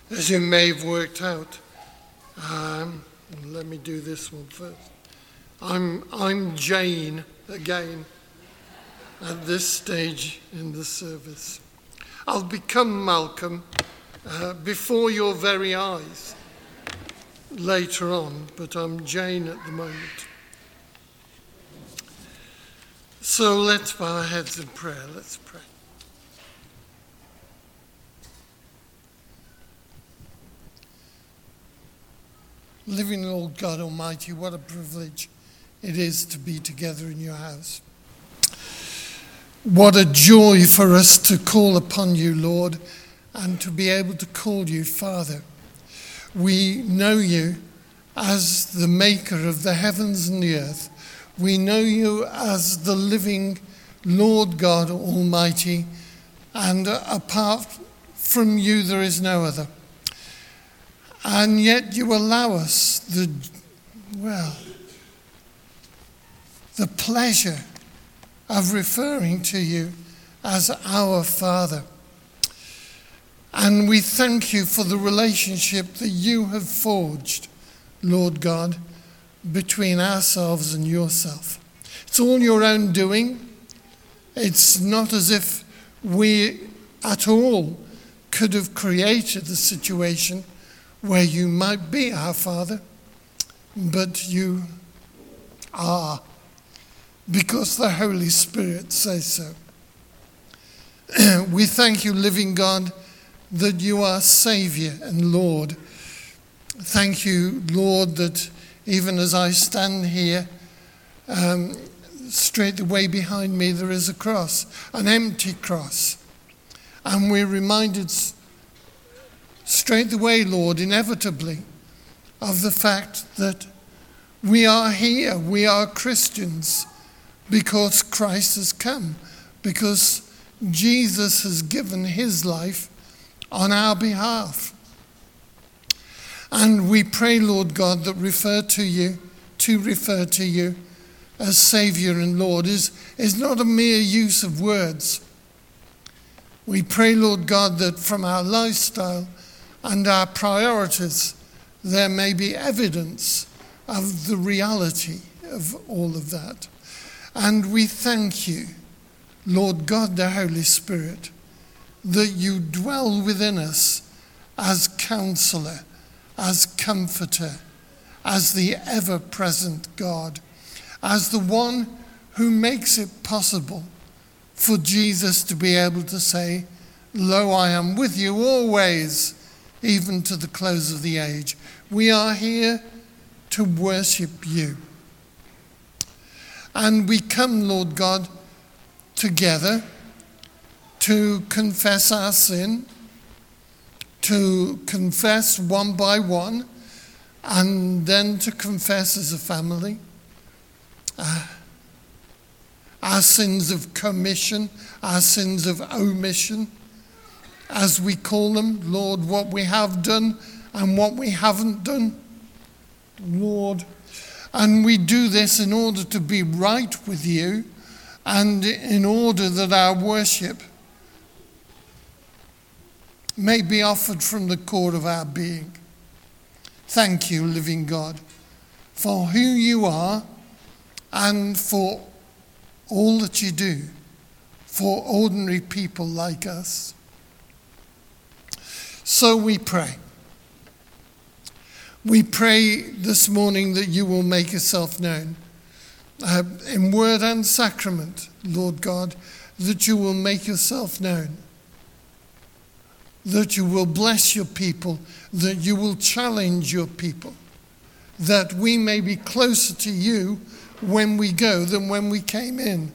As you may have worked out, let me do this one first. I'm Jane again at this stage in the service. I'll become Malcolm before your very eyes later on, but I'm Jane at the moment. So let's bow our heads in prayer. Let's pray. Living Lord God Almighty, what a privilege it is to be together in your house. What a joy for us to call upon you, Lord, and to be able to call you Father. We know you as the maker of the heavens and the earth. We know you as the living Lord God Almighty, and apart from you there is no other. And yet you allow us the pleasure of referring to you as our Father. And we thank you for the relationship that you have forged, Lord God, between ourselves and yourself. It's all your own doing. It's not as if we at all could have created the situation where you might be our Father, but you are, because the Holy Spirit says so. We thank you, living God, that you are Saviour and Lord. Thank you, Lord, that even as I stand here, straight away behind me there is a cross, an empty cross. And we're reminded straight away, Lord, inevitably, of the fact that we are here, we are Christians, because Christ has come, because Jesus has given his life on our behalf. And we pray, Lord God, that refer to you as Saviour and Lord is not a mere use of words. We pray, Lord God, that from our lifestyle and our priorities, there may be evidence of the reality of all of that. And we thank you, Lord God, the Holy Spirit, that you dwell within us as Counselor, as Comforter, as the ever-present God, as the one who makes it possible for Jesus to be able to say, "Lo, I am with you always, even to the close of the age." We are here to worship you. And we come, Lord God, together to confess our sin, to confess one by one, and then to confess as a family our sins of commission, our sins of omission, as we call them, Lord, what we have done and what we haven't done, Lord. And we do this in order to be right with you and in order that our worship may be offered from the core of our being. Thank you, living God, for who you are and for all that you do for ordinary people like us. So we pray. We pray this morning that you will make yourself known in word and sacrament, Lord God, that you will make yourself known, that you will bless your people, that you will challenge your people, that we may be closer to you when we go than when we came in.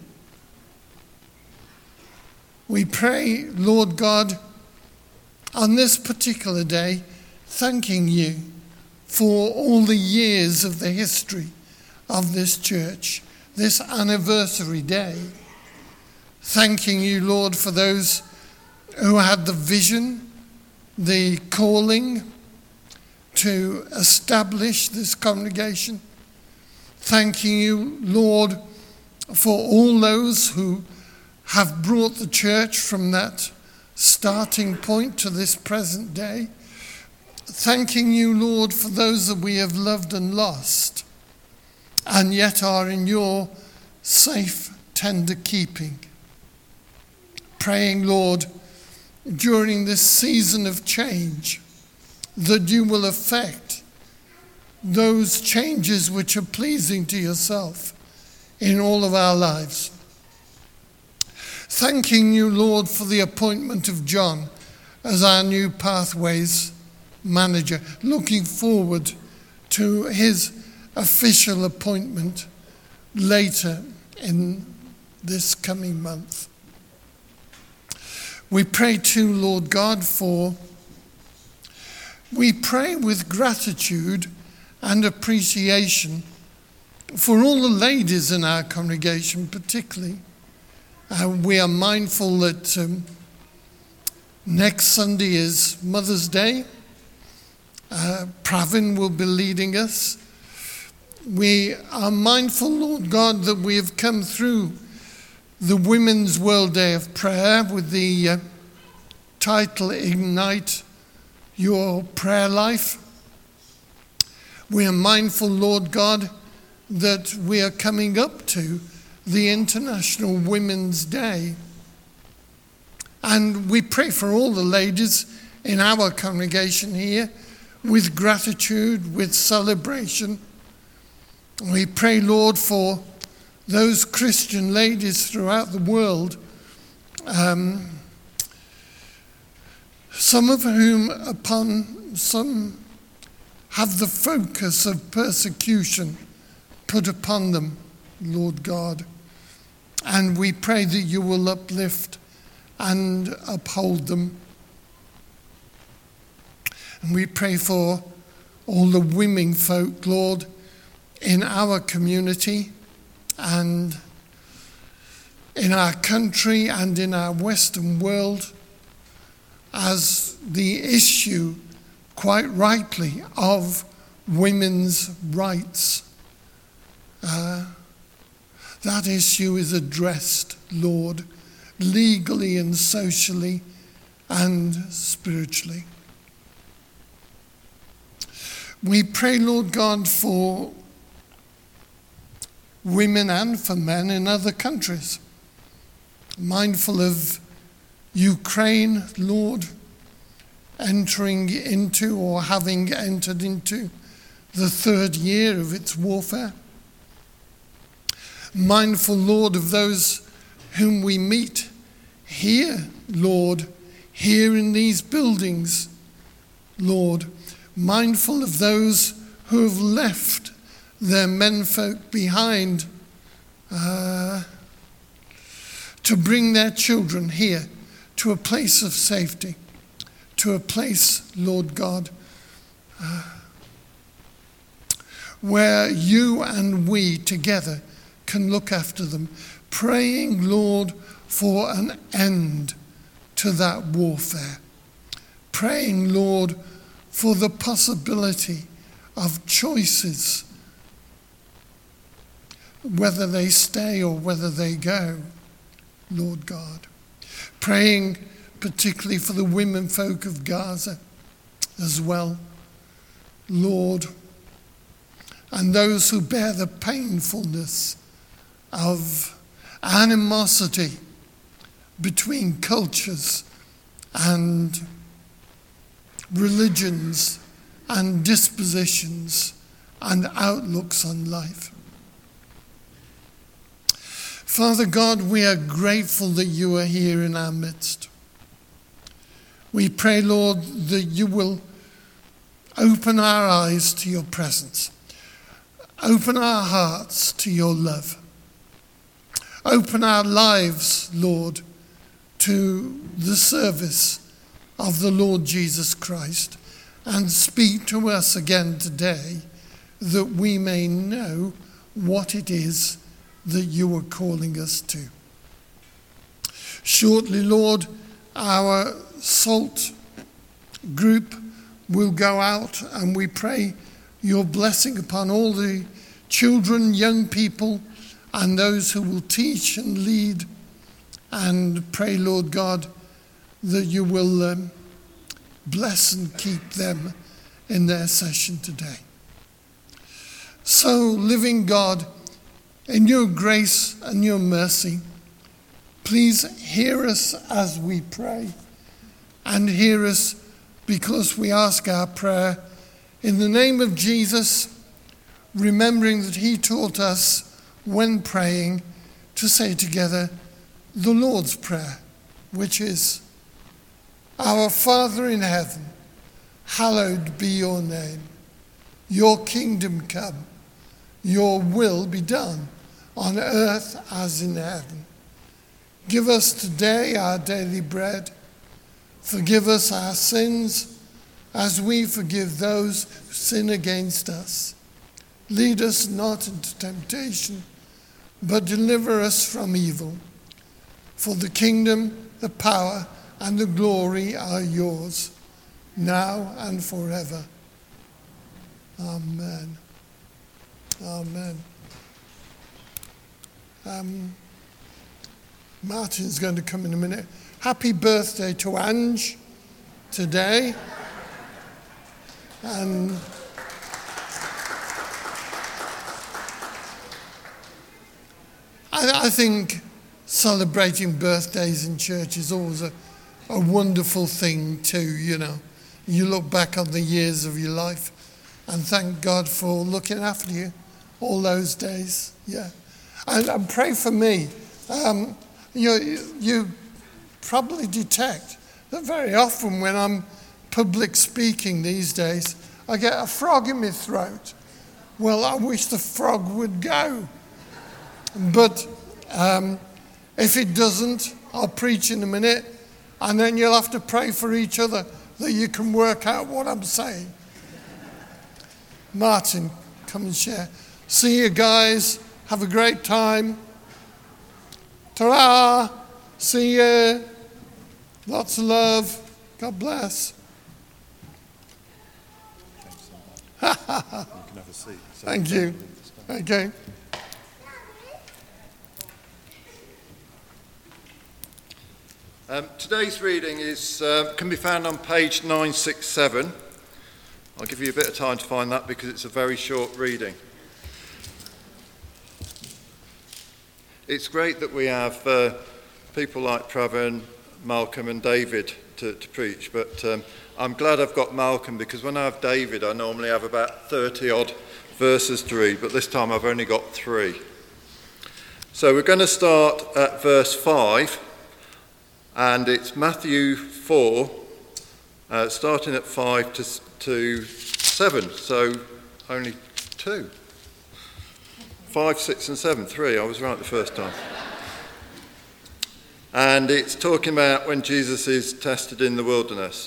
We pray, Lord God, on this particular day, thanking you for all the years of the history of this church, this anniversary day. Thanking you, Lord, for those who had the vision, the calling to establish this congregation. Thanking you, Lord, for all those who have brought the church from that starting point to this present day. thanking you, Lord, for those that we have loved and lost, and yet are in your safe, tender keeping. Praying, Lord, during this season of change, that you will effect those changes which are pleasing to yourself in all of our lives. Thanking you, Lord, for the appointment of John as our new Pathways manager. Looking forward to his official appointment later in this coming month. We pray too, Lord God, we pray with gratitude and appreciation for all the ladies in our congregation, particularly. We are mindful that next Sunday is Mother's Day. Pravin will be leading us. We are mindful, Lord God, that we have come through the Women's World Day of Prayer with the title, Ignite Your Prayer Life. We are mindful, Lord God, that we are coming up to the International Women's Day. And we pray for all the ladies in our congregation here with gratitude, with celebration. We pray, Lord, for those Christian ladies throughout the world, some of whom some have the focus of persecution put upon them, Lord God. And we pray that you will uplift and uphold them. And we pray for all the women folk, Lord, in our community and in our country and in our Western world, as the issue, quite rightly, of women's rights. That issue is addressed, Lord, legally and socially and spiritually. We pray, Lord God, for women and for men in other countries. Mindful of Ukraine, Lord, entering into or having entered into the third year of its warfare. Mindful, Lord, of those whom we meet here, Lord, here in these buildings, Lord. Mindful of those who have left their menfolk behind to bring their children here to a place of safety, to a place, Lord God, where you and we together can look after them, praying, Lord, for an end to that warfare. Praying, Lord, for the possibility of choices, whether they stay or whether they go, Lord God. Praying particularly for the women folk of Gaza as well, Lord, and those who bear the painfulness of animosity between cultures and religions and dispositions and outlooks on life. Father God, we are grateful that you are here in our midst. We pray, Lord, that you will open our eyes to your presence. Open our hearts to your love. Open our lives, Lord, to the service of the Lord Jesus Christ, and speak to us again today that we may know what it is that you are calling us to. Shortly, Lord, our SALT group will go out, and we pray your blessing upon all the children, young people, and those who will teach and lead, and pray, Lord God, that you will bless and keep them in their session today. So, living God, in your grace and your mercy, please hear us as we pray, and hear us because we ask our prayer in the name of Jesus, remembering that he taught us when praying to say together the Lord's Prayer, which is, Our Father in heaven, hallowed be your name. Your kingdom come, your will be done on earth as in heaven. Give us today our daily bread. Forgive us our sins as we forgive those who sin against us. Lead us not into temptation, but deliver us from evil. For the kingdom, the power, and the glory are yours, now and forever. Amen. Amen. Martin's going to come in a minute. Happy birthday to Ange today. And I think celebrating birthdays in church is always a wonderful thing too, you know. You look back on the years of your life and thank God for looking after you all those days. Yeah. And pray for me. You probably detect that very often when I'm public speaking these days, I get a frog in my throat. Well, I wish the frog would go. But if it doesn't, I'll preach in a minute, and then you'll have to pray for each other that you can work out what I'm saying. Martin, come and share. See you guys. Have a great time. Ta-ra! See you. Lots of love. God bless. You can have a seat. Thank you. Okay. Today's reading can be found on page 967. I'll give you a bit of time to find that because it's a very short reading. It's great that we have people like Trevor and Malcolm and David to preach, but I'm glad I've got Malcolm because when I have David, I normally have about 30 odd verses to read, but this time I've only got 3. So we're going to start at verse 5, and it's Matthew 4, starting at 5 to 7, so only 2. 5, 6 and 7, 3, I was right the first time. And it's talking about when Jesus is tested in the wilderness.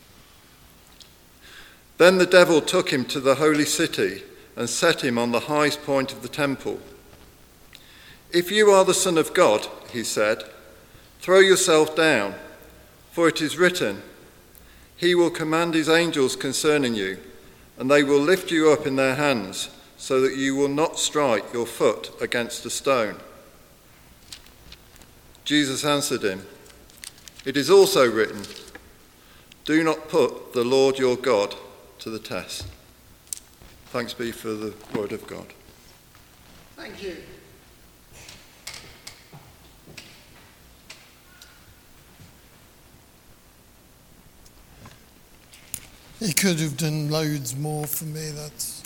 Then the devil took him to the holy city and set him on the highest point of the temple. If you are the Son of God, he said, throw yourself down, for it is written, he will command his angels concerning you, and they will lift you up in their hands, so that you will not strike your foot against a stone. Jesus answered him, it is also written, do not put the Lord your God to the test. Thanks be for the word of God. Thank you. He could have done loads more for me, that's...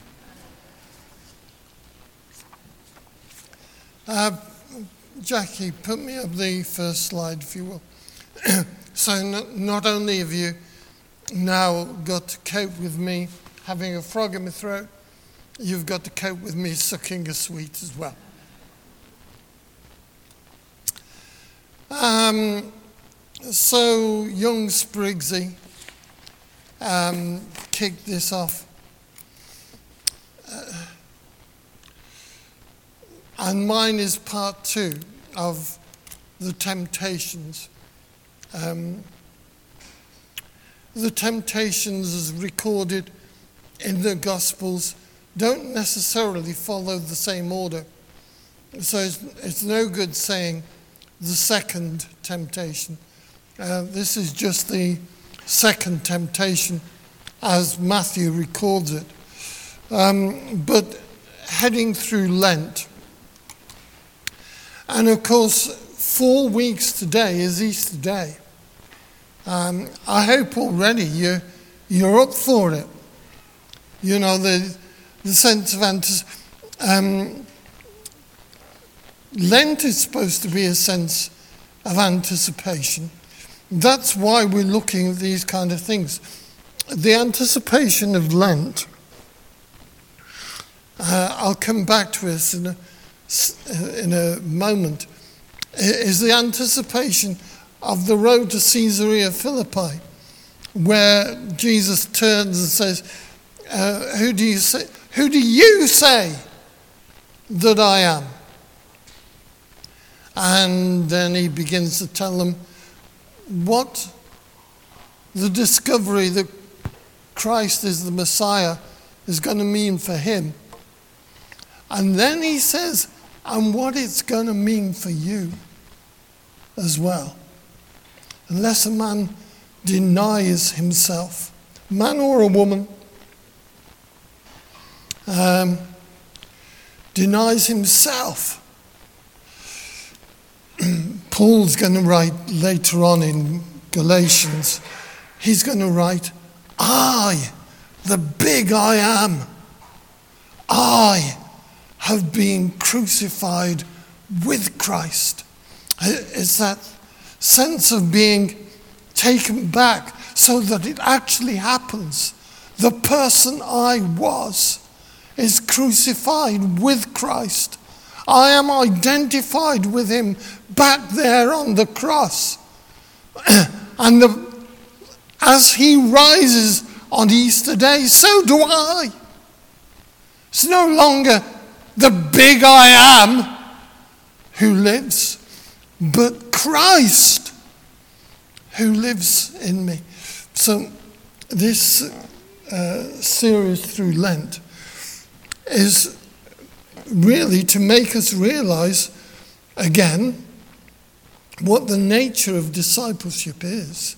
Jackie, put me up the first slide, if you will. So not only have you now got to cope with me having a frog in my throat, you've got to cope with me sucking a sweet as well. So young Spriggsy kicked this off. And mine is part 2 of the temptations. The temptations as recorded in the Gospels don't necessarily follow the same order. So it's no good saying the second temptation. This is just the second temptation as Matthew records it. But heading through Lent. And of course, 4 weeks today is Easter Day. I hope already you're up for it. You know, the sense of Lent is supposed to be a sense of anticipation. That's why we're looking at these kind of things. The anticipation of Lent, I'll come back to this in a moment, is the anticipation of the road to Caesarea Philippi, where Jesus turns and says, who do you say that I am? And then he begins to tell them what the discovery that Christ is the Messiah is going to mean for him. And then he says, and what it's going to mean for you as well. Unless a man denies himself, man or a woman, denies himself. Paul's going to write later on in Galatians, he's going to write, I, the big I am, I have been crucified with Christ. It's that sense of being taken back so that it actually happens. The person I was is crucified with Christ. I am identified with him back there on the cross. And as he rises on Easter Day, so do I. It's no longer the big I am who lives, but Christ who lives in me. So this series through Lent is really to make us realize again what the nature of discipleship is.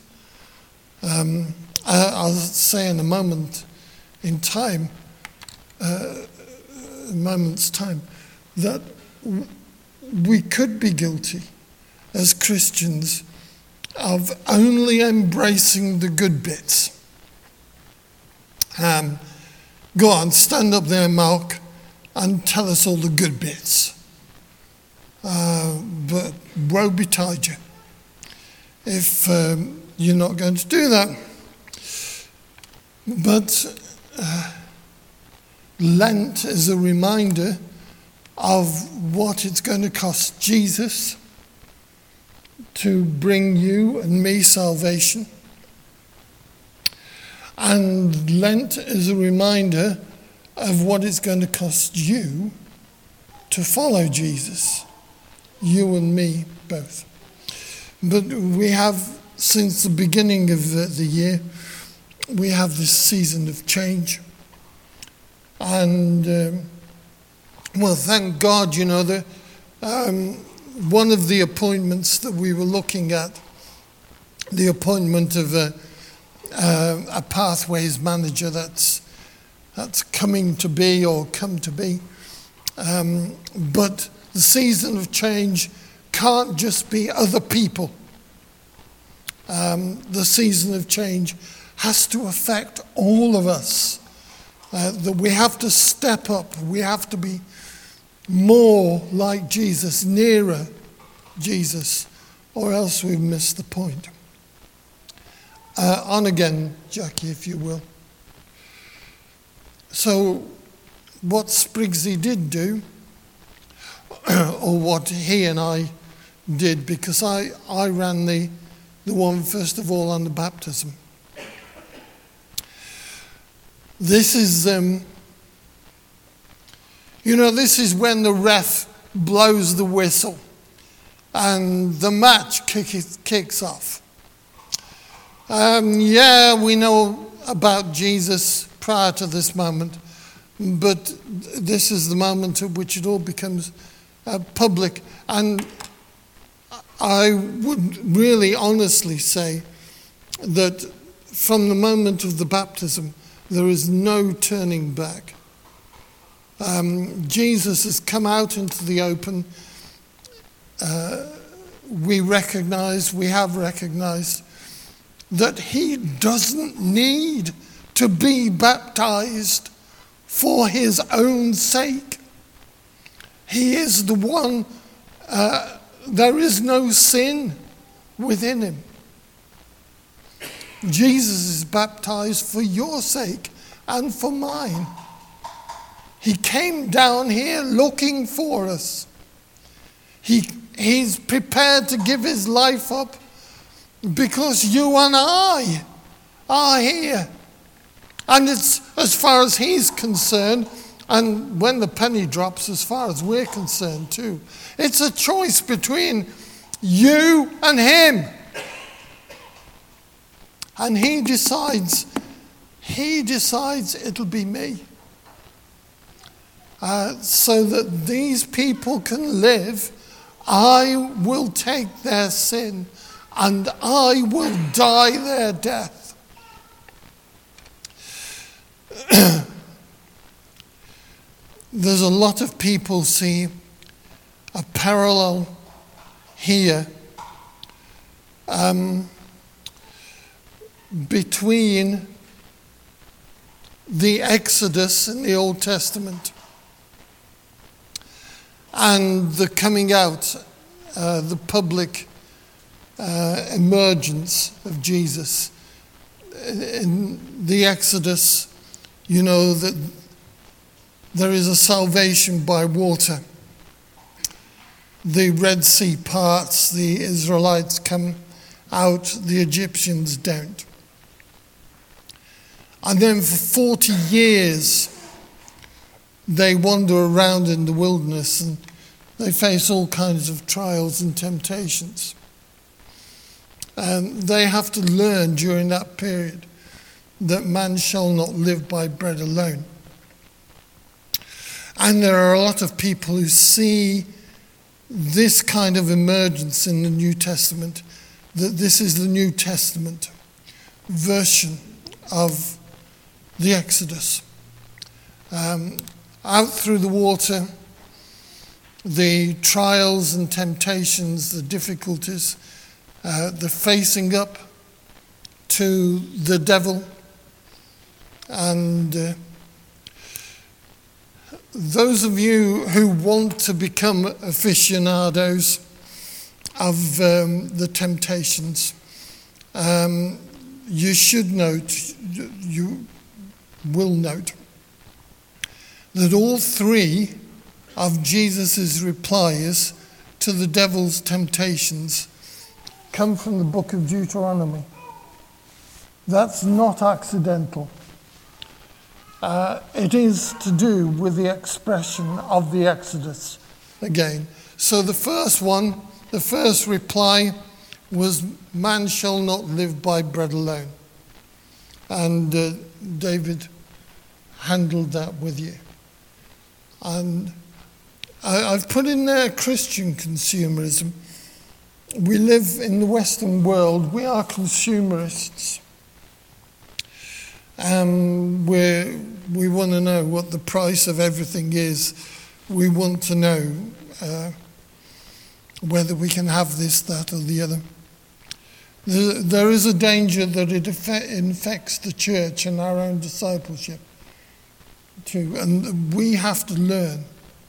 I'll say in a moment's time, that we could be guilty as Christians of only embracing the good bits. Go on, stand up there, Mark, and tell us all the good bits. But woe betide you if you're not going to do that. But Lent is a reminder of what it's going to cost Jesus to bring you and me salvation. And Lent is a reminder of what it's going to cost you to follow Jesus. You and me both. But we have, since the beginning of the year, we have this season of change. And, well, thank God, you know, that one of the appointments that we were looking at, the appointment of a pathways manager that's coming to be or come to be. But the season of change can't just be other people. The season of change has to affect all of us. That we have to step up. We have to be more like Jesus, nearer Jesus, or else we've missed the point. On again, Jackie, if you will. So, what Spriggsy did do, or what he and I did, because I ran the one first of all on the baptism. This is, this is when the ref blows the whistle and the match kicks off. We know about Jesus prior to this moment, but this is the moment at which it all becomes public. And I would really honestly say that from the moment of the baptism, there is no turning back. Jesus has come out into the open. We have recognized that he doesn't need to be baptized for his own sake. He is the one, there is no sin within him. Jesus is baptized for your sake and for mine. He came down here looking for us. He's prepared to give his life up because you and I are here. And it's, as far as he's concerned, and when the penny drops, as far as we're concerned too, it's a choice between you and him. And he decides it'll be me. So that these people can live, I will take their sin and I will die their death. There's a lot of people see a parallel here between the Exodus in the Old Testament and the coming out, the public emergence of Jesus. In the Exodus, you know that there is a salvation by water. The Red Sea parts, the Israelites come out, the Egyptians don't. And then for 40 years, they wander around in the wilderness and they face all kinds of trials and temptations. And they have to learn during that period that man shall not live by bread alone. And there are a lot of people who see this kind of emergence in the New Testament, that this is the New Testament version of the Exodus. Out through the water, the trials and temptations, the difficulties, the facing up to the devil, and those of you who want to become aficionados of the temptations, you should note, you will note, that all three of Jesus' replies to the devil's temptations come from the book of Deuteronomy. That's not accidental. It is to do with the expression of the Exodus again. So the first one, the first reply was, man shall not live by bread alone. And David handled that with you. And I've put in there Christian consumerism. We live in the Western world. We are consumerists. We want to know what the price of everything is. We want to know whether we can have this, that, or the other. There is a danger that it infects the church and our own discipleship too, and we have to learn,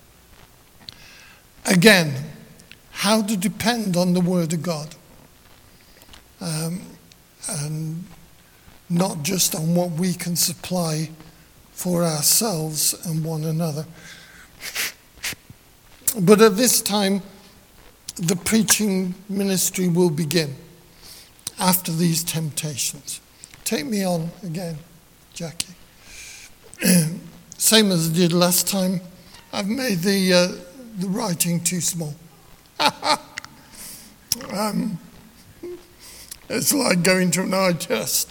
again, how to depend on the Word of God, and not just on what we can supply for ourselves and one another. But at this time, the preaching ministry will begin after these temptations. Take me on again, Jackie. Same as I did last time. I've made the writing too small. It's like going to an eye test.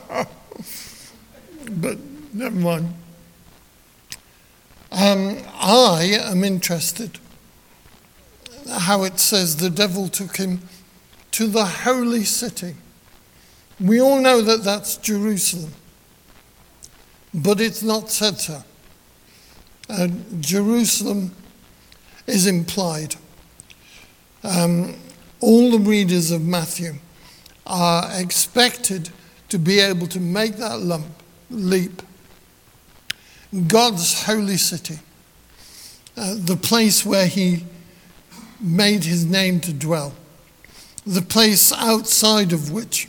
But never mind. I am interested how it says the devil took him to the holy city We all know that that's Jerusalem, but it's not said so. Jerusalem is implied. All the readers of Matthew are expected to be able to make that leap. God's holy city, the place where he made his name to dwell, the place outside of which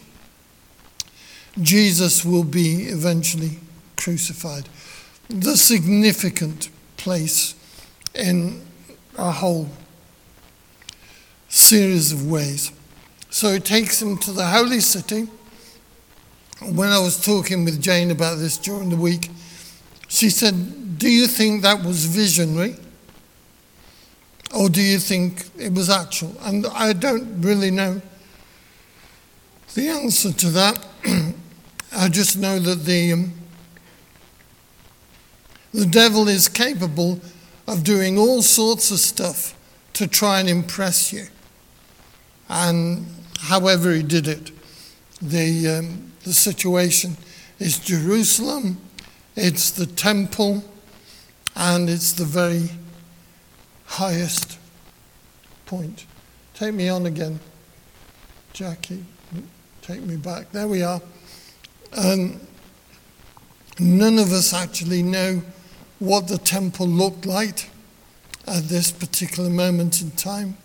Jesus will be eventually crucified, the significant place in a whole series of ways. So it takes him to the holy city. When I was talking with Jane about this during the week, she said, do you think that was visionary? Or do you think it was actual? And I don't really know the answer to that. I just know that the devil is capable of doing all sorts of stuff to try and impress you. And however he did it, the situation is Jerusalem, it's the temple, and it's the very highest point. Take me on again, Jackie. Take me back. There we are. None of us actually know what the temple looked like at this particular moment in time.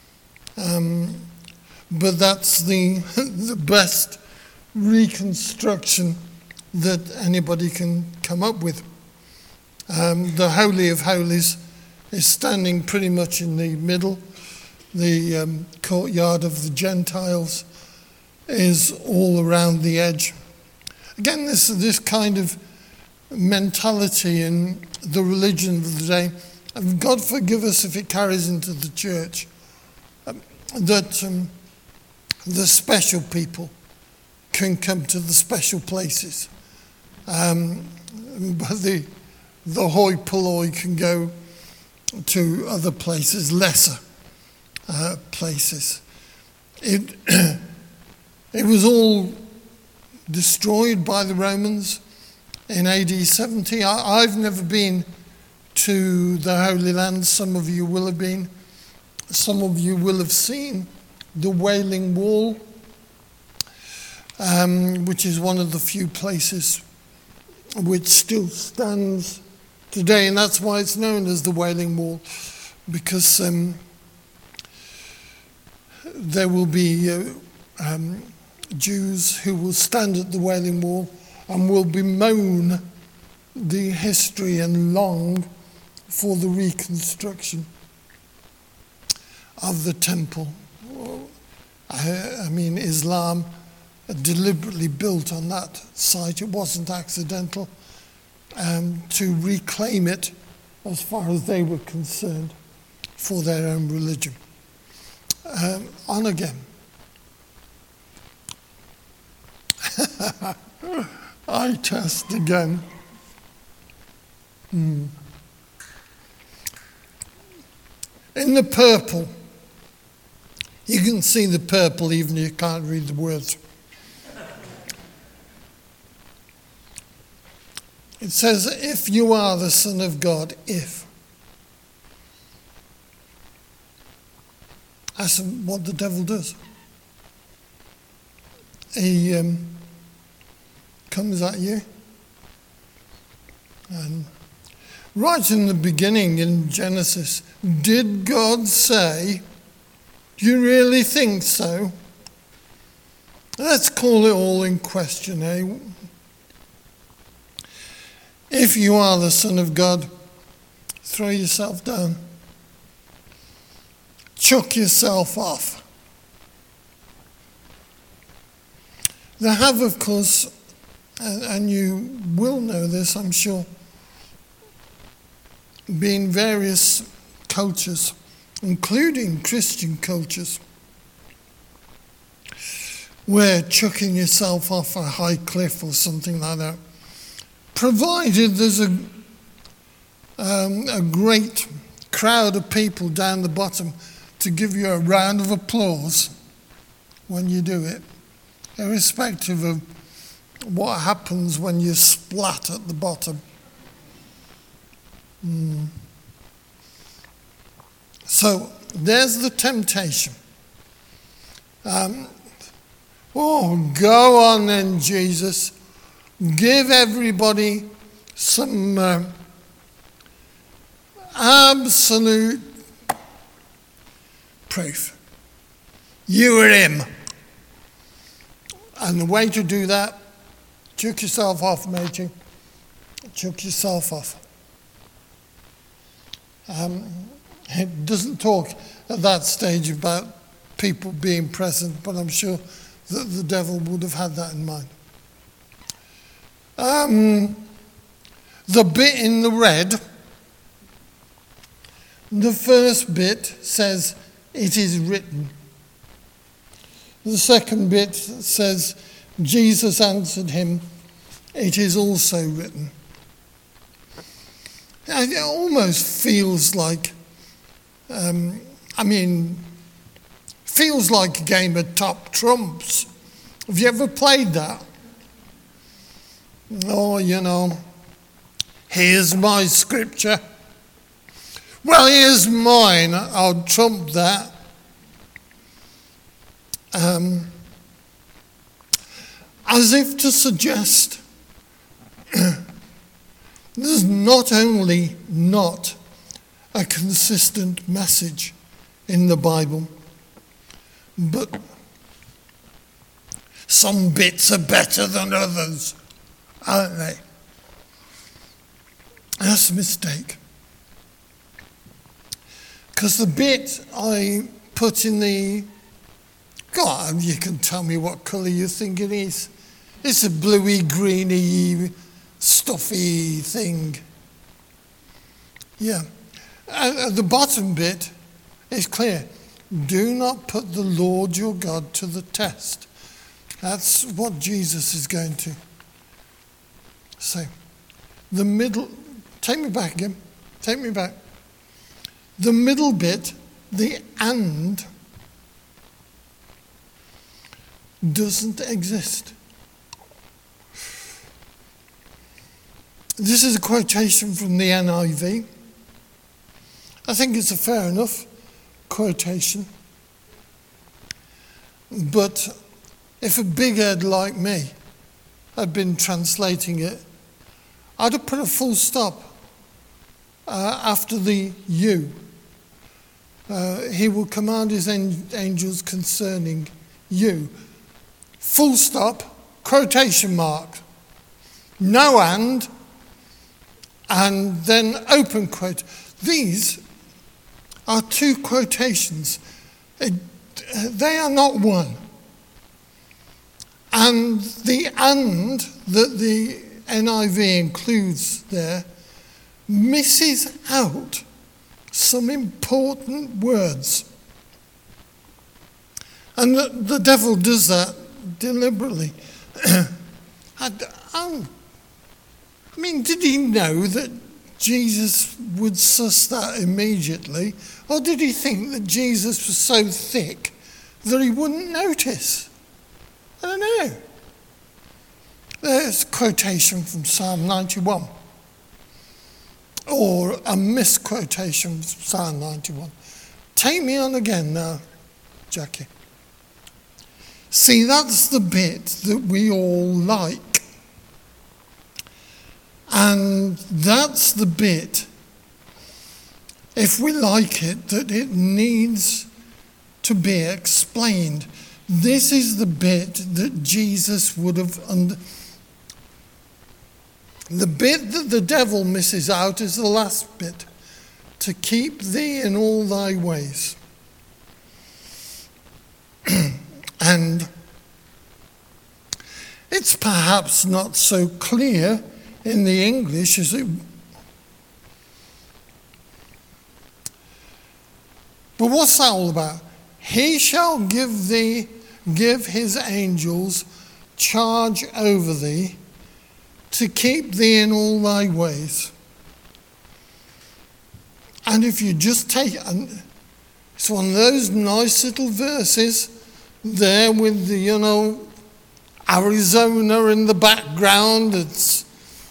But that's the best reconstruction that anybody can come up with. The Holy of Holies is standing pretty much in the middle. The courtyard of the Gentiles is all around the edge. Again, this kind of mentality in the religion of the day, and God forgive us if it carries into the church, that the special people can come to the special places, but the hoi polloi can go to other places, lesser places. It was all destroyed by the Romans in AD 70. I've never been to the Holy Land. Some of you will have been. Some of you will have seen the Wailing Wall, which is one of the few places which still stands today, and that's why it's known as the Wailing Wall, because there will be Jews who will stand at the Wailing Wall and will bemoan the history and long for the reconstruction of the temple. I mean, Islam deliberately built on that site. It wasn't accidental, to reclaim it as far as they were concerned for their own religion. On again. I test again. In the purple, you can see the purple even if you can't read the words. It says, if you are the Son of God, if. That's what the devil does. He comes at you. And right in the beginning in Genesis, did God say, do you really think so? Let's call it all in question, eh? If you are the Son of God, throw yourself down. Chuck yourself off. There have, of course, and you will know this, I'm sure, been various cultures, including Christian cultures, where chucking yourself off a high cliff or something like that, provided there's a great crowd of people down the bottom to give you a round of applause when you do it, irrespective of what happens when you splat at the bottom. So there's the temptation. Go on then, Jesus. Give everybody some absolute proof. You were him. And the way to do that, chuck yourself off, matey. Chuck yourself off. It doesn't talk at that stage about people being present, but I'm sure that the devil would have had that in mind. The bit in the red, the first bit says, "It is written." The second bit says, Jesus answered him, "It is also written." It almost feels like, feels like a game of top trumps. Have you ever played that? Oh, here's my scripture. Well, here's mine. I'll trump that. As if to suggest there's not only not a consistent message in the Bible, but some bits are better than others, aren't they? That's a mistake. Because the bit I put in the... God, you can tell me what colour you think it is. It's a bluey, greeny, stuffy thing. Yeah. At the bottom bit, it's clear. Do not put the Lord your God to the test. That's what Jesus is going to say. The middle, take me back again. Take me back. The middle bit, the and, doesn't exist. This is a quotation from the NIV. I think it's a fair enough quotation. But if a big head like me had been translating it, I'd have put a full stop after the you. He will command his angels concerning you. Full stop, quotation mark. No and then open quote. These are two quotations. They are not one. And the and that the NIV includes there misses out some important words. And the devil does that deliberately. Did he know that Jesus would suss that immediately? Or did he think that Jesus was so thick that he wouldn't notice? I don't know. There's a quotation from Psalm 91. Or a misquotation from Psalm 91. Take me on again now, Jackie. See, that's the bit that we all like. And that's the bit, if we like it, that it needs to be explained. This is the bit that Jesus would have the bit that the devil misses out is the last bit. To keep thee in all thy ways. And it's perhaps not so clear in the English as it... But what's that all about? He shall give his angels charge over thee to keep thee in all thy ways. And if you just take... It's one of those nice little verses there with the, Arizona in the background. It's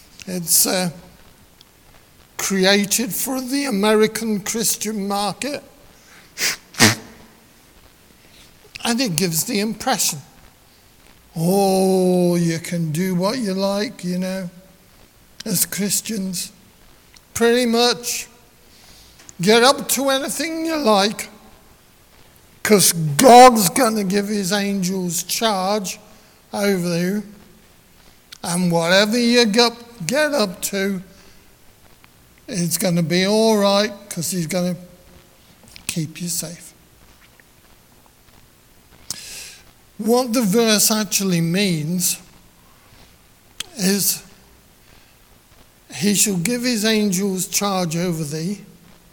created for the American Christian market. And it gives the impression, oh, you can do what you like, as Christians. Pretty much. Get up to anything you like, because God's going to give his angels charge over you. And whatever you get up to, it's going to be all right, because he's going to keep you safe. What the verse actually means is, he shall give his angels charge over thee,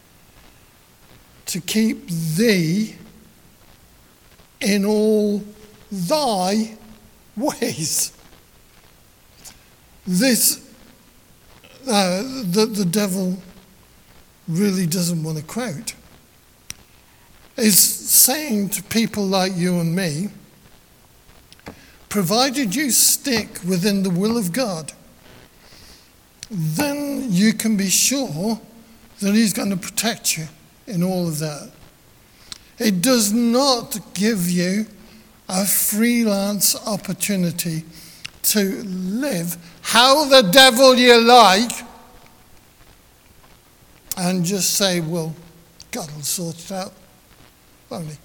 to keep thee in all thy ways. This, the devil really doesn't want to quote, is saying to people like you and me, provided you stick within the will of God, then you can be sure that he's going to protect you in all of that. It does not give you a freelance opportunity to live how the devil you like and just say, well, God will sort it out, won't he?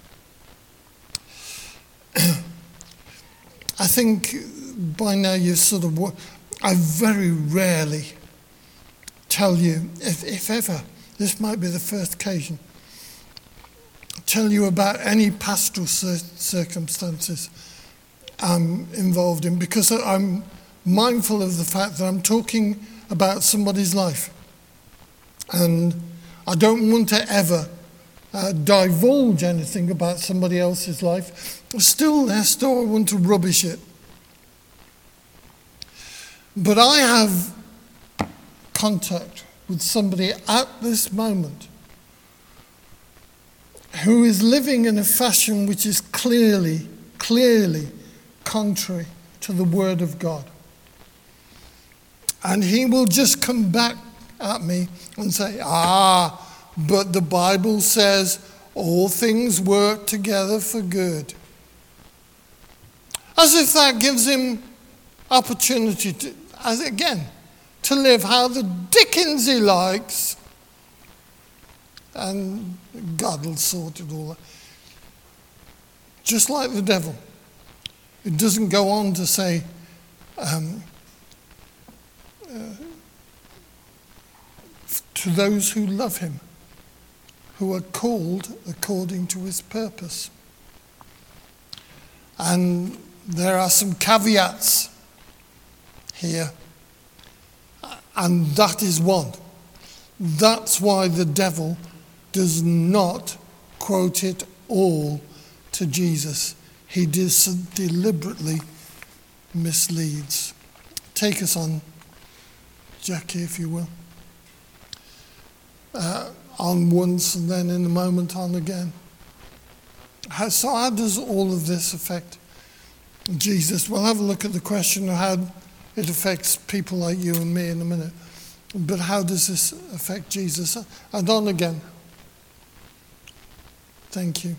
I think by now you've I very rarely tell you, if ever, this might be the first occasion, tell you about any pastoral circumstances I'm involved in, because I'm mindful of the fact that I'm talking about somebody's life. And I don't want to ever divulge anything about somebody else's life. Still, I want to rubbish it. But I have contact with somebody at this moment who is living in a fashion which is clearly contrary to the Word of God. And he will just come back at me and say, but the Bible says all things work together for good. As if that gives him opportunity to live how the dickens he likes, and God will sort it all out. Just like the devil. It doesn't go on to say, to those who love him, who are called according to his purpose. And there are some caveats here, and that is one. That's why the devil does not quote it all to Jesus. He deliberately misleads. Take us on, Jackie, if you will. On once and then in a moment on again. So how does all of this affect Jesus? We'll have a look at the question of how it affects people like you and me in a minute. But how does this affect Jesus? And on again. Thank you.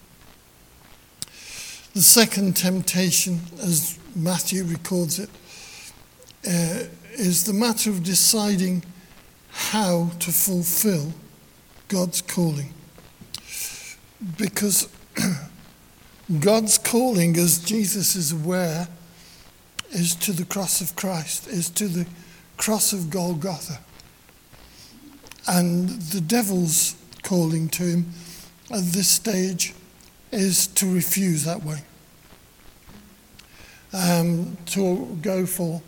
The second temptation, as Matthew records it, is the matter of deciding how to fulfill God's calling. Because God's calling, as Jesus is aware, is to the cross of Christ, is to the cross of Golgotha. And the devil's calling to him at this stage is to refuse that way. To go for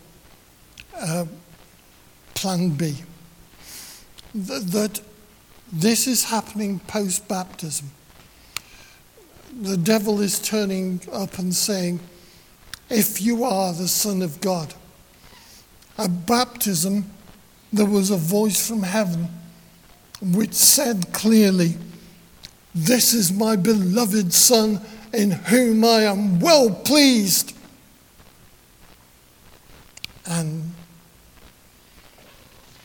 plan B. That this is happening post-baptism. The devil is turning up and saying, if you are the Son of God. At baptism, there was a voice from heaven which said clearly, this is my beloved Son in whom I am well pleased.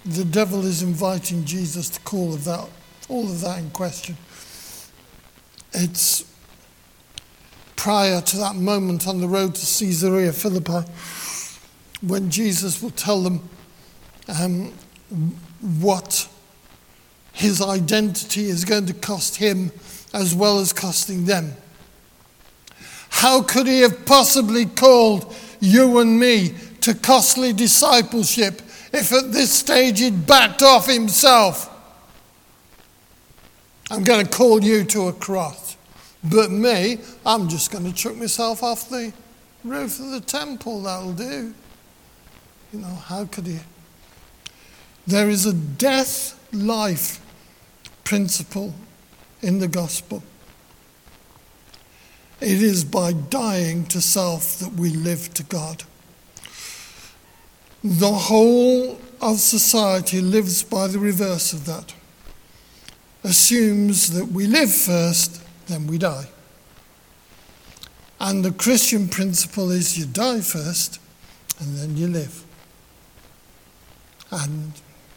the devil is inviting Jesus to call all of that in question. It's prior to that moment on the road to Caesarea Philippi, when Jesus will tell them what his identity is going to cost him as well as costing them. How could he have possibly called you and me to costly discipleship if at this stage he'd backed off himself? I'm going to call you to a cross. But me, I'm just going to chuck myself off the roof of the temple. That'll do. You know, how could he? There is a death-life principle in the gospel. It is by dying to self that we live to God. The whole of society lives by the reverse of that. Assumes that we live first, then we die. And the Christian principle is you die first, and then you live. And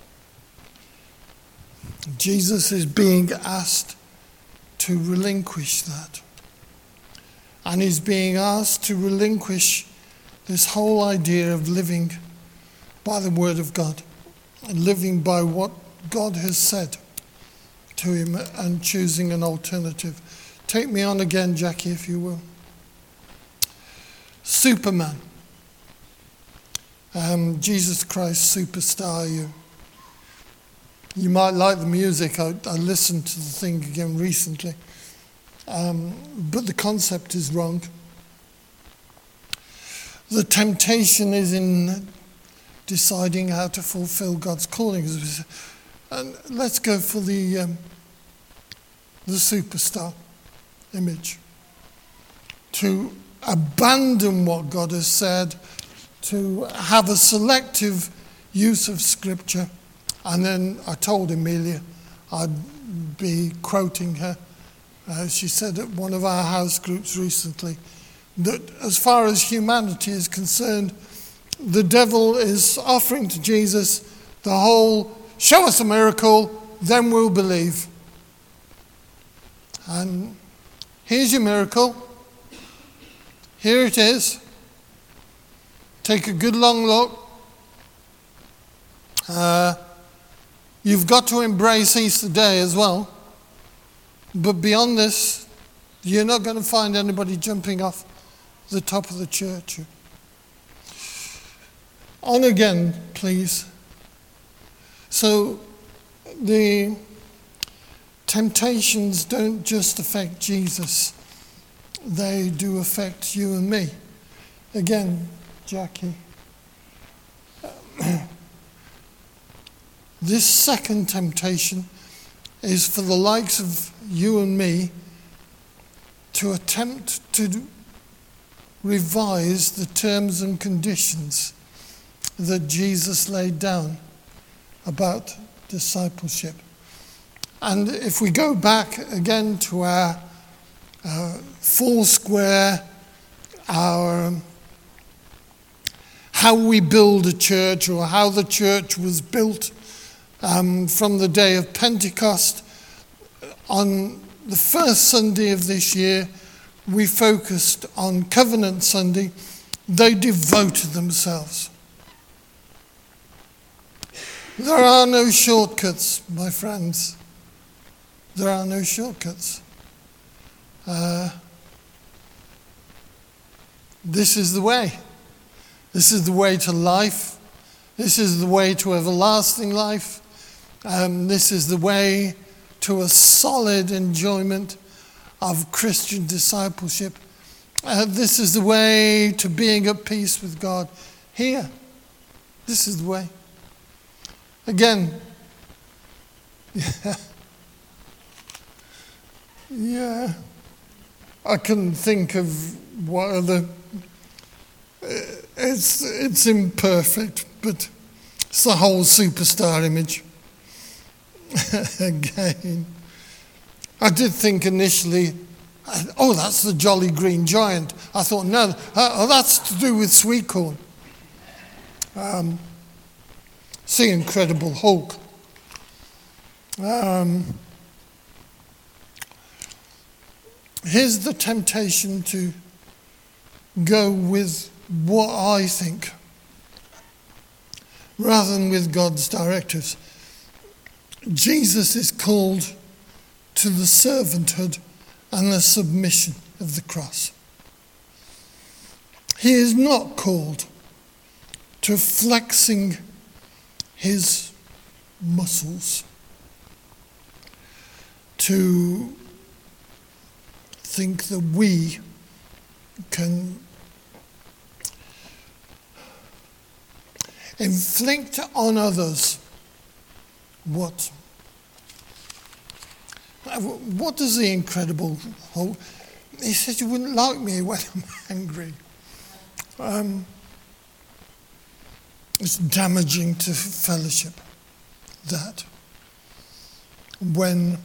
Jesus is being asked to relinquish that. And he's being asked to relinquish this whole idea of living by the word of God and living by what God has said to him and choosing an alternative. Take me on again, Jackie, if you will. Superman. Jesus Christ Superstar. You might like the music. I listened to the thing again recently. But the concept is wrong. The temptation is in deciding how to fulfill God's calling. And let's go for the superstar image. To abandon what God has said, to have a selective use of Scripture. And then I told Amelia I'd be quoting her. She said at one of our house groups recently that as far as humanity is concerned, the devil is offering to Jesus the whole, show us a miracle, then we'll believe. And here's your miracle. Here it is. Take a good long look. You've got to embrace Easter Day as well. But beyond this, you're not going to find anybody jumping off the top of the church. On again, please. So the temptations don't just affect Jesus. They do affect you and me. Again, Jackie. This second temptation is for the likes of you and me to attempt to revise the terms and conditions that Jesus laid down about discipleship. And if we go back again to our Foursquare, our how we build a church, or how the church was built from the day of Pentecost, on the first Sunday of this year, we focused on Covenant Sunday. They devoted themselves. There are no shortcuts, my friends. There are no shortcuts. This is the way. This is the way to life. This is the way to everlasting life. This is the way to a solid enjoyment of Christian discipleship. This is the way to being at peace with God. Here, this is the way. Again, yeah, I couldn't think of what other. It's imperfect, but it's the whole superstar image. Again, I did think initially, oh, that's the Jolly Green Giant. I thought, no, that's to do with sweet corn. It's the Incredible Hulk. Here's the temptation to go with what I think rather than with God's directives. Jesus is called to the servanthood and the submission of the cross. He is not called to flexing his muscles, to think that we can inflict on others what does the Incredible Hulk? He said, you wouldn't like me when I'm angry. It's damaging to fellowship, that when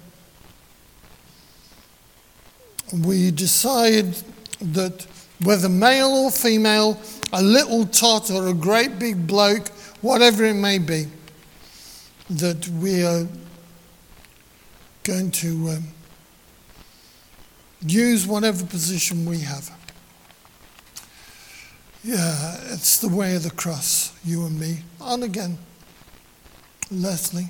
we decide that whether male or female, a little tot or a great big bloke, whatever it may be, that we are going to use whatever position we have. Yeah, it's the way of the cross, you and me. And again, Leslie.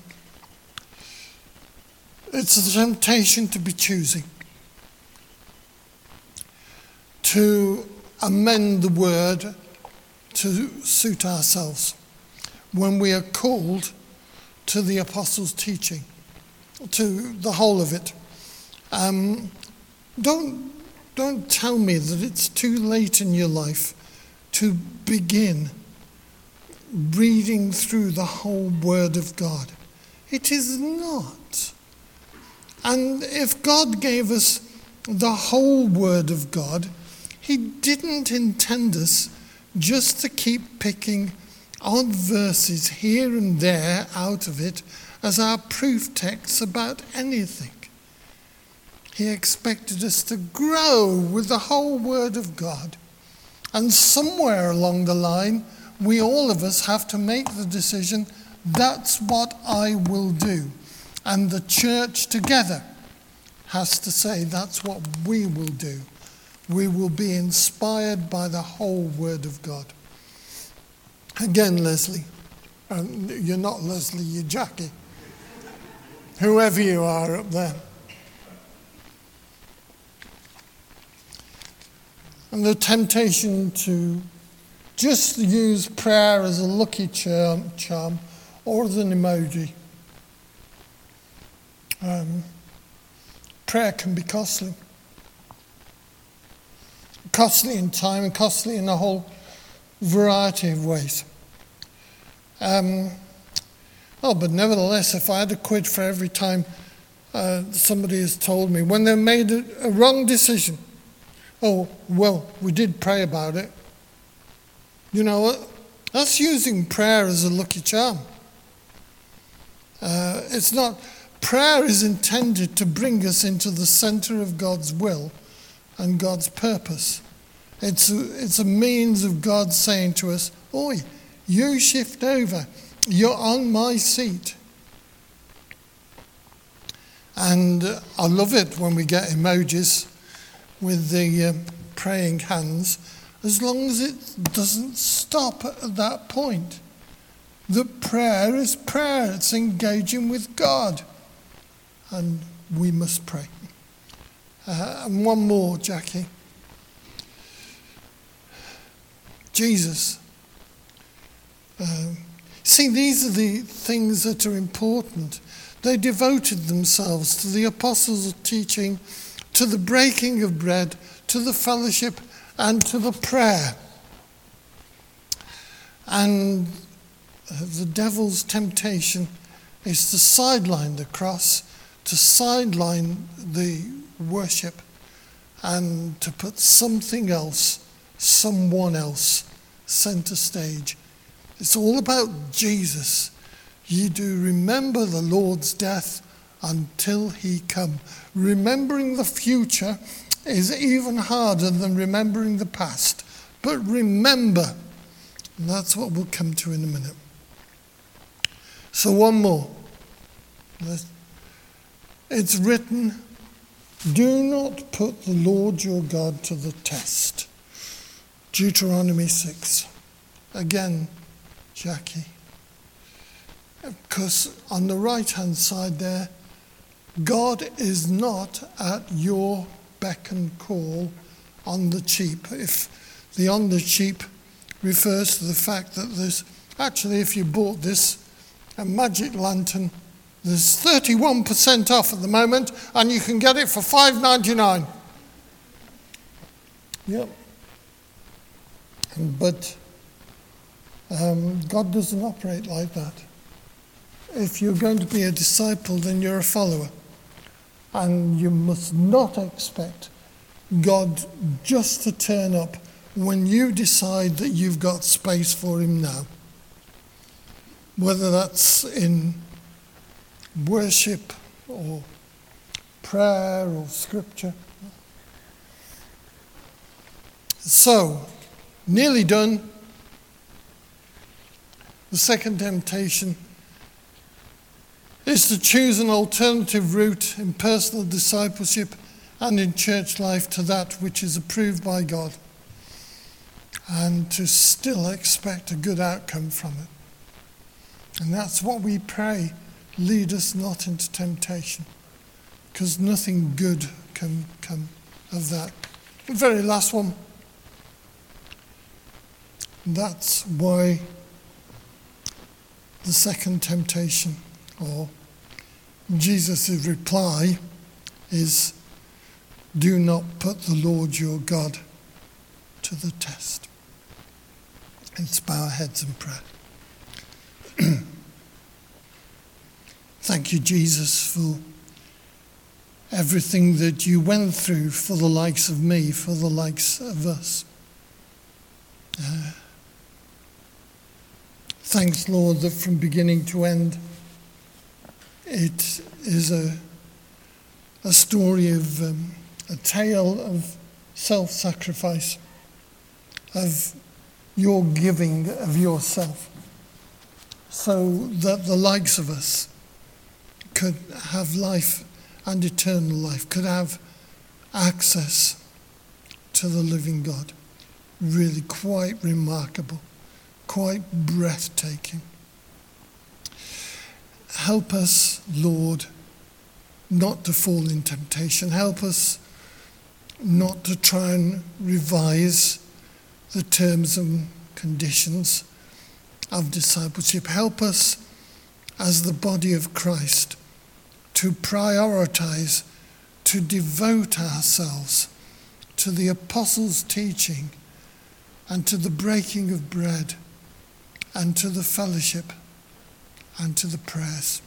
It's a temptation to be choosing, to amend the word to suit ourselves when we are called to the apostles' teaching, to the whole of it. Don't tell me that it's too late in your life to begin reading through the whole Word of God. It is not. And if God gave us the whole Word of God, he didn't intend us just to keep picking odd verses here and there out of it as our proof texts about anything. He expected us to grow with the whole Word of God. And somewhere along the line, we all of us have to make the decision, that's what I will do. And the church together has to say, that's what we will do. We will be inspired by the whole Word of God. Again, Leslie. You're not Leslie, you're Jackie. Whoever you are up there. And the temptation to just use prayer as a lucky charm or as an emoji. Prayer can be costly. Costly in time and costly in a whole variety of ways. But nevertheless, if I had a quid for every time somebody has told me when they made a wrong decision, oh, well, we did pray about it. You know what? That's using prayer as a lucky charm. It's not. Prayer is intended to bring us into the center of God's will and God's purpose. It's a means of God saying to us, oi, you shift over. You're on my seat. And I love it when we get emojis with the praying hands, as long as it doesn't stop at that point. The prayer is prayer. It's engaging with God. And we must pray. And one more, Jackie. Jesus. See, these are the things that are important. They devoted themselves to the apostles' teaching, to the breaking of bread, to the fellowship, and to the prayer. And the devil's temptation is to sideline the cross, to sideline the worship, and to put something else, someone else, center stage. It's all about Jesus. Ye do remember the Lord's death until he come. Remembering the future is even harder than remembering the past. But remember, and that's what we'll come to in a minute. So one more. It's written, do not put the Lord your God to the test. Deuteronomy 6. Again, Jackie. Because on the right-hand side there, God is not at your beck and call on the cheap. If the on the cheap refers to the fact that there's, actually if you bought this, a magic lantern, there's 31% off at the moment and you can get it for $5.99. Yep. But God doesn't operate like that. If you're going to be a disciple, then you're a follower. And you must not expect God just to turn up when you decide that you've got space for him now. Whether that's in worship or prayer or scripture. So, nearly done. The second temptation is to choose an alternative route in personal discipleship and in church life to that which is approved by God, and to still expect a good outcome from it. And that's what we pray. Lead us not into temptation, because nothing good can come of that. The very last one. That's why the second temptation, or Jesus' reply, is do not put the Lord your God to the test. Let's bow our heads in prayer. Thank you, Jesus, for everything that you went through for the likes of me, for the likes of us. Thanks, Lord, that from beginning to end, it is a story of a tale of self-sacrifice, of your giving of yourself, so that the likes of us could have life and eternal life, could have access to the living God. Really quite remarkable, quite breathtaking. Help us, Lord, not to fall in temptation. Help us not to try and revise the terms and conditions of discipleship. Help us as the body of Christ to prioritize, to devote ourselves to the apostles' teaching and to the breaking of bread and to the fellowship and to the prayers.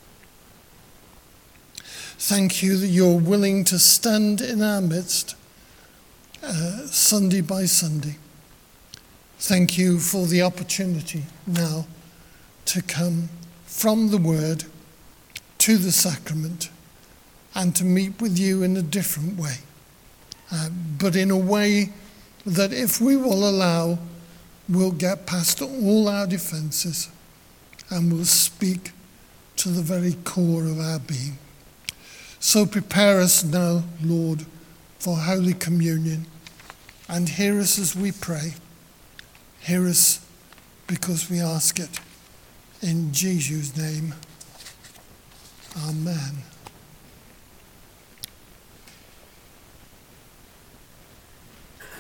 Thank you that you're willing to stand in our midst Sunday by Sunday. Thank you for the opportunity now to come from the Word to the sacrament and to meet with you in a different way, but in a way that, if we will allow, we'll get past all our defences and we'll speak to the very core of our being. So prepare us now, Lord, for Holy Communion, and hear us as we pray. Hear us because we ask it in Jesus' name. Amen.